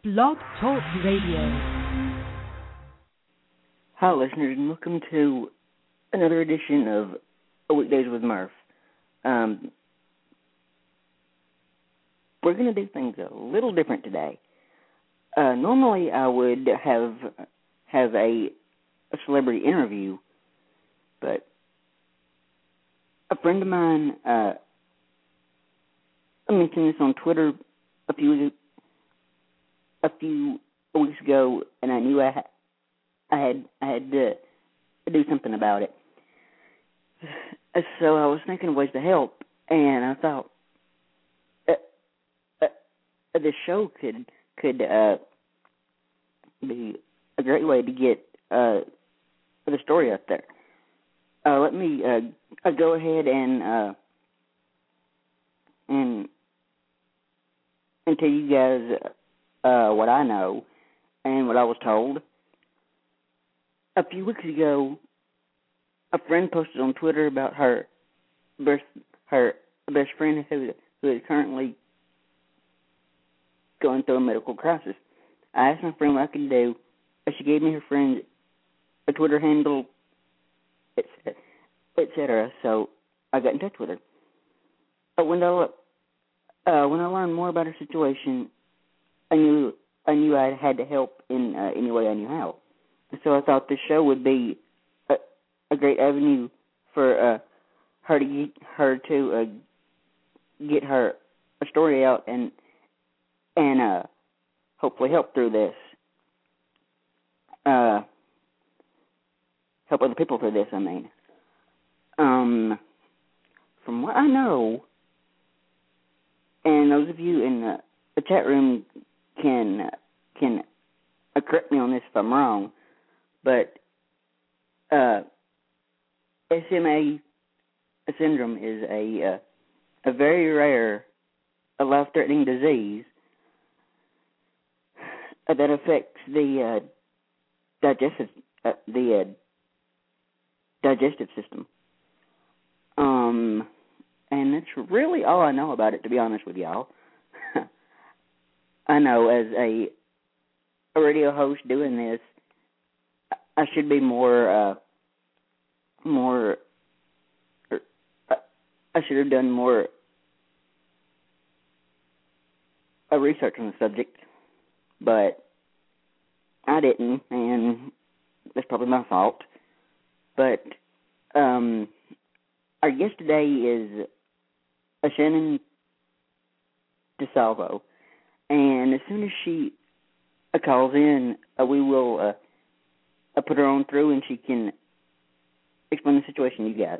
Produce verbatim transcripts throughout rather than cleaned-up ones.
Blog Talk Radio. Hi, listeners, and welcome to another edition of Weekdays with Murph. Um, we're going to do things a little different today. Uh, normally, I would have have a, a celebrity interview, but a friend of mine uh, mentioned this on Twitter a few a few weeks ago, and I knew I had I had I had to do something about it. So I was thinking of ways to help, and I thought uh, uh, this show could could uh, be a great way to get uh, the story out there. Uh, let me uh, go ahead and uh, and and tell you guys uh, what I know and what I was told. A few weeks ago, a friend posted on Twitter about her best, her best friend who who is currently going through a medical crisis. I asked my friend what I could do, and she gave me her friend's a Twitter handle, et cetera. So I got in touch with her. But when I uh, when I learned more about her situation, I knew I knew I had to help in uh, any way I knew how. And so I thought this show would be a, a great avenue for uh, her to get her to uh, get her a story out and and uh, hopefully help through this. Uh, help other people through this. I mean, um, from what I know, and those of you in the, the chat room can can uh, correct me on this if I'm wrong, but uh, S M A syndrome is a uh, a very rare, a life-threatening disease uh, that affects the uh, digestive uh, the uh, digestive system. Um, and that's really all I know about it, to be honest with y'all. I know as a a radio host doing this, I should be more uh, more. I should have done more uh, research on the subject, but I didn't, and that's probably my fault. But um, our guest today is uh, Shannon DeSalvo, and as soon as she uh, calls in, uh, we will uh, uh, put her on through, and she can explain the situation to you guys.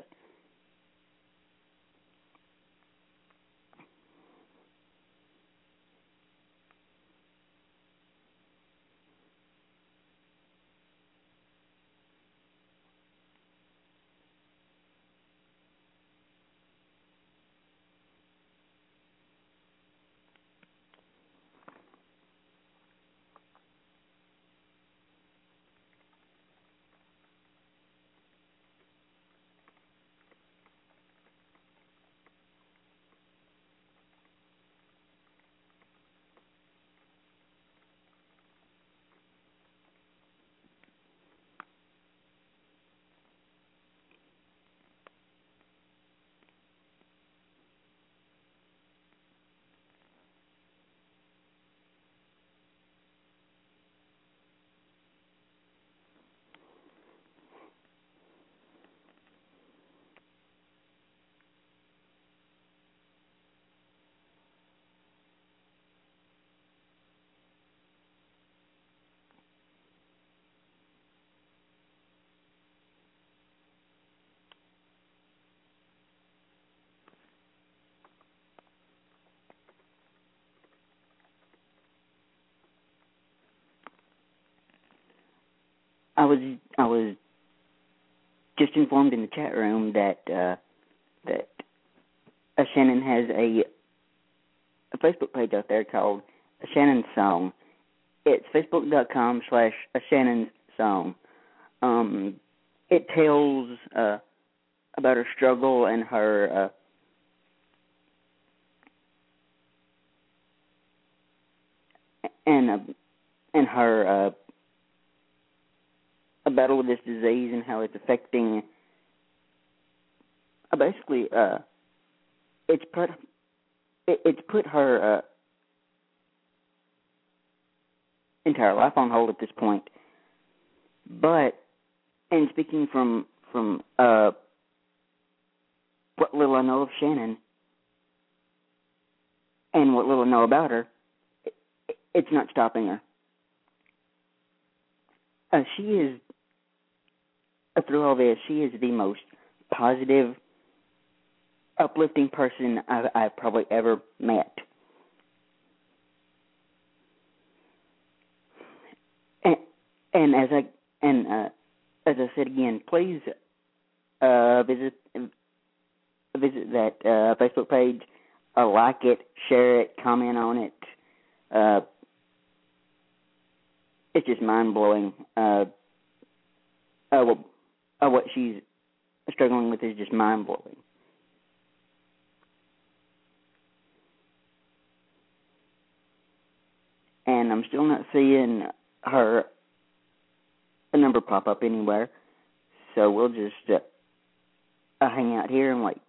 I was I was just informed in the chat room that uh, that uh, Shannon has a, a Facebook page out there called a Shannon's Song. It's facebook.com slash a Shannon's Song. Um, it tells uh, about her struggle and her uh, and uh, and her uh, a battle with this disease and how it's affecting. Uh, basically, uh, it's put it, it's put her uh, entire life on hold at this point. But, and speaking from from uh, what little I know of Shannon and what little I know about her, it, it's not stopping her. Uh, she is, uh, through all this, she is the most positive, uplifting person I've, I've probably ever met. And, and as I and uh, as I said again, please uh, visit visit that uh, Facebook page, uh, like it, share it, comment on it. Uh, it's just mind blowing. Uh, uh, what, uh, what she's struggling with is just mind blowing. And I'm still not seeing her a number pop up anywhere, so we'll just uh, uh, hang out here and wait.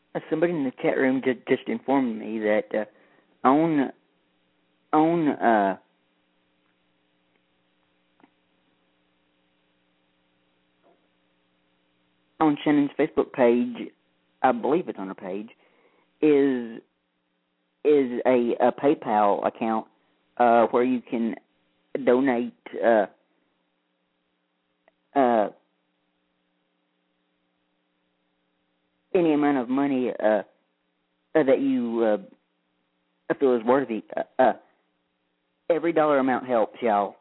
uh, somebody in the chat room just just informed me that uh, on on uh, on Shannon's Facebook page, I believe it's on her page, is is a, a PayPal account uh, where you can donate uh, uh, any amount of money uh, that you uh, feel is worthy. Uh, uh, every dollar amount helps, y'all.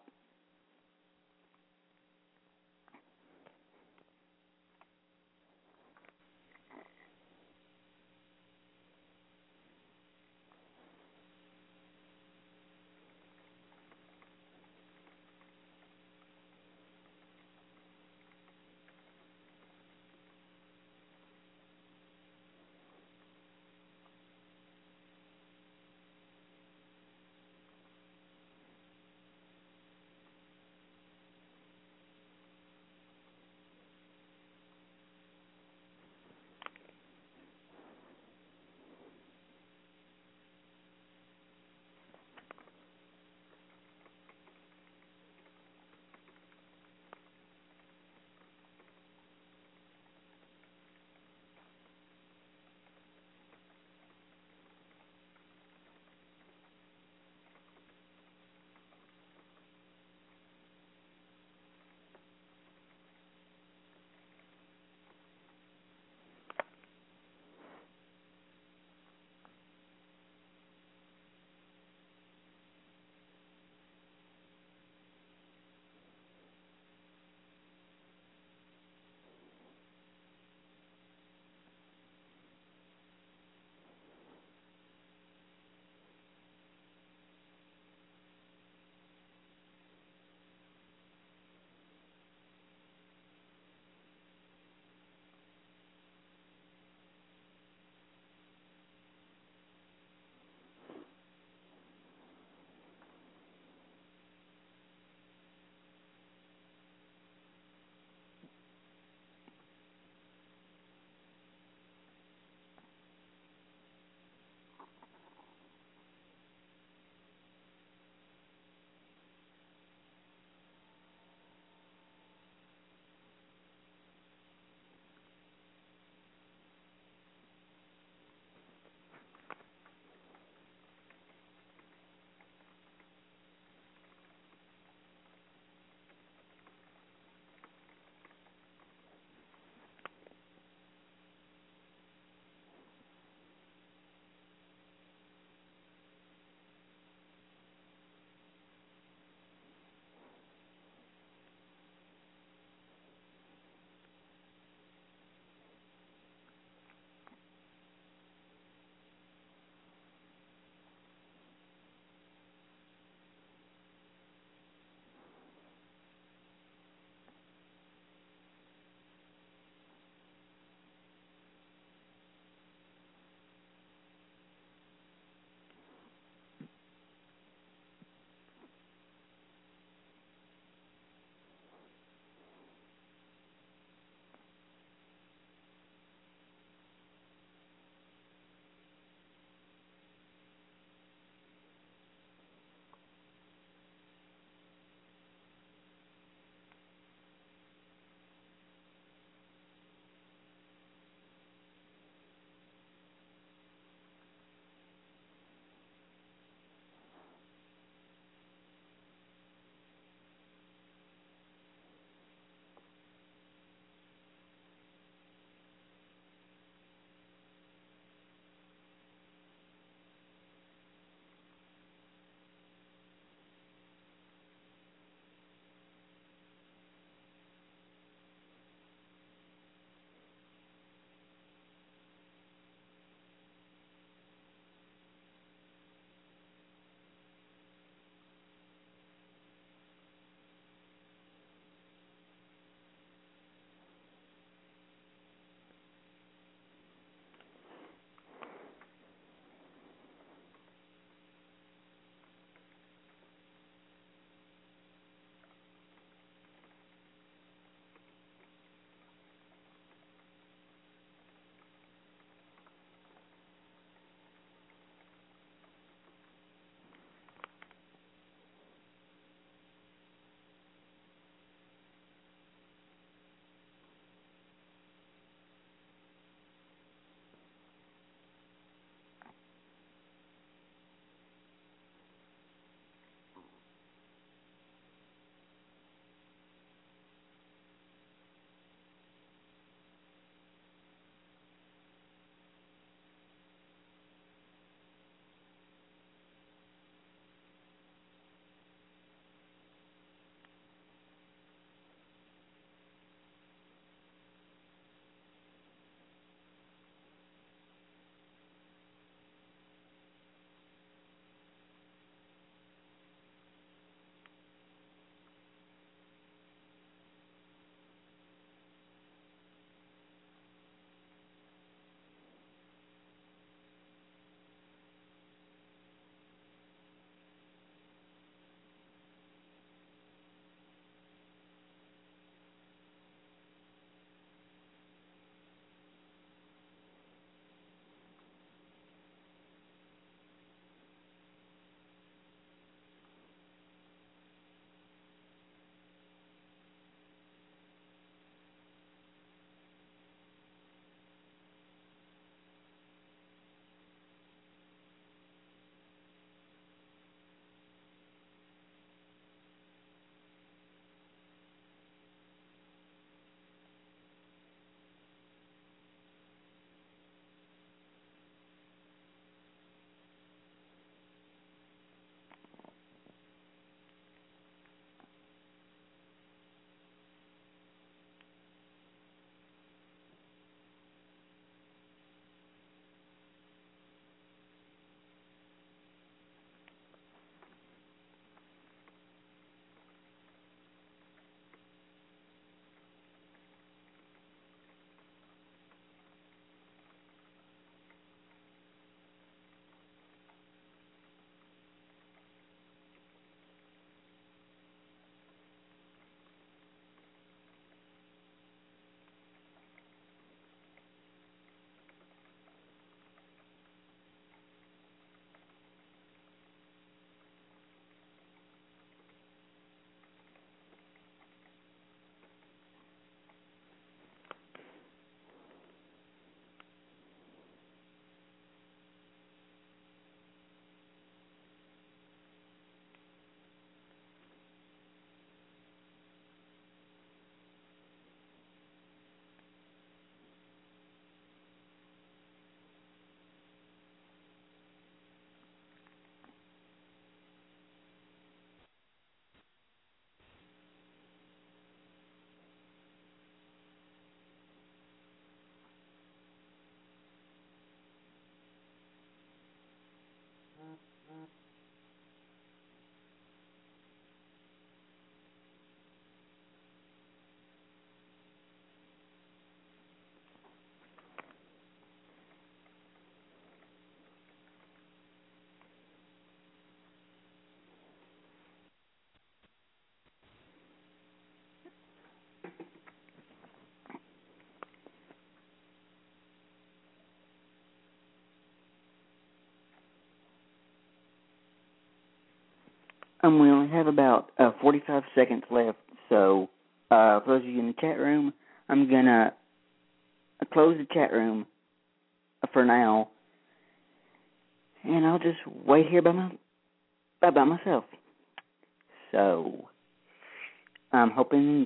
Um, we only have about uh, forty-five seconds left, so uh, for those of you in the chat room, I'm going to close the chat room for now, and I'll just wait here by, my, by, by myself. So, I'm hoping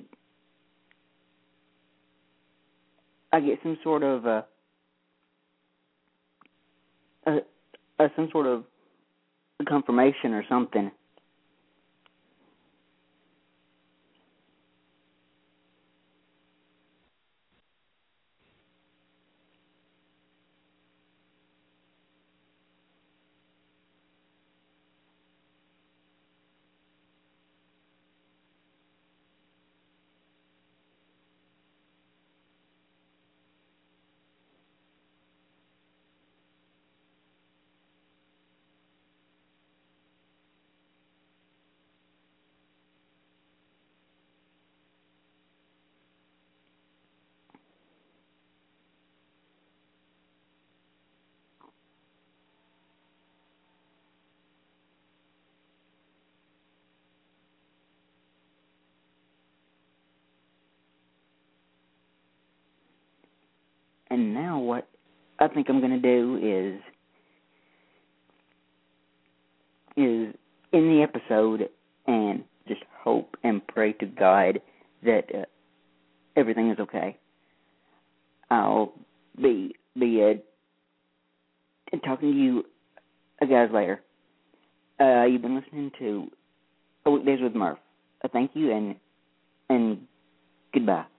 I get some sort of, uh, uh, uh, some sort of confirmation or something. And now what I think I'm going to do is, is in the episode and just hope and pray to God that uh, everything is okay. I'll be be uh, talking to you uh, guys later. Uh, you've been listening to Weekdays with Murph. Uh, thank you and and goodbye.